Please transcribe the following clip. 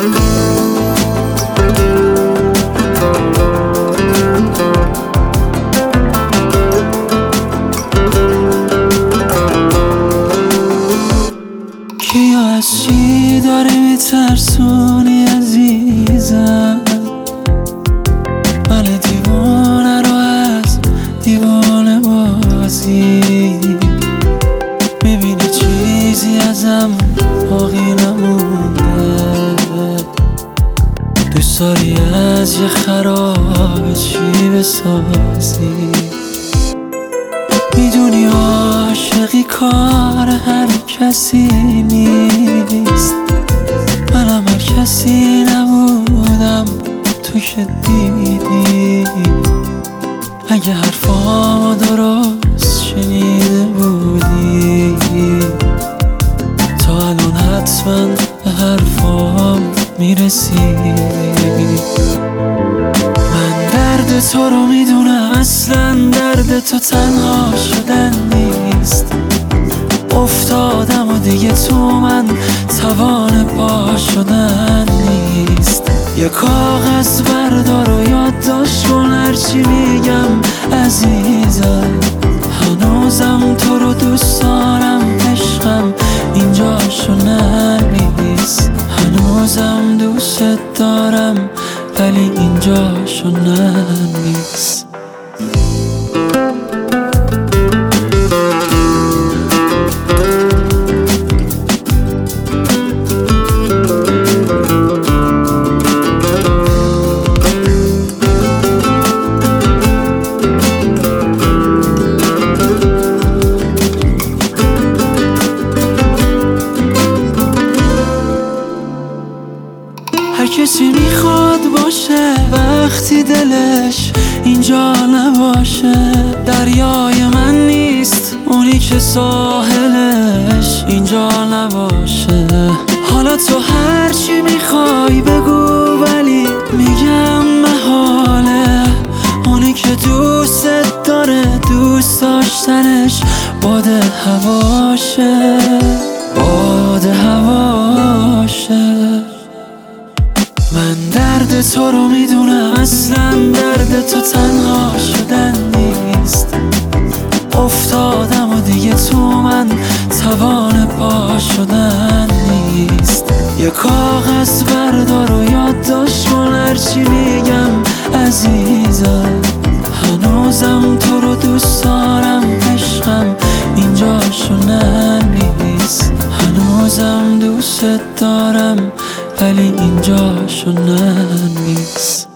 کیا از چی داری میترسونی عزیزم؟ من دیوانه رو از دیوانه بازی میبینی چیزی ازم باقی نمونده. دوست داری از یه خرابه چی بسازی؟ میدونی عاشقی کار هر کسی نیست. منم هر کسی نبودم تو که دیدی. اگه حرفامو درست شنیده بودی تا الان حتما به حرفام میرسیدی. من درد تو رو میدونم، اصلا درد تو تنها شدن نیست. افتادم و دیگه تو من توان پا شدن نیست. یه کاغذ بردار و یادداشت کن هرچی میگم عزیزم. هنوزم تو رو دوست دارم عشقم، اینجاشو ننویس. هنوزم دوست دارم ولی اینجاشو ننویس. هر کسی میخواد باشه وقتی دلش اینجا نباشه. دریای من نیست اونی که ساحلش اینجا نباشه. حالا تو هرچی میخوای بگو ولی میگم محاله. اونی که دوست داره دوست داشتنش باد هواشه، باد هواشه. من درد تو رو میدونم، اصلا درد تو تنها شدن نیست. افتادم و دیگه تو من توان پا شدن نیست. یه کاغذ بردار و یادداشت کن هرچی میگم عزیزم. هنوزم تو رو دوست دارم عشقم، اینجاشو ننویس. هنوزم دوست دارم ولی اینجاشو ننویس.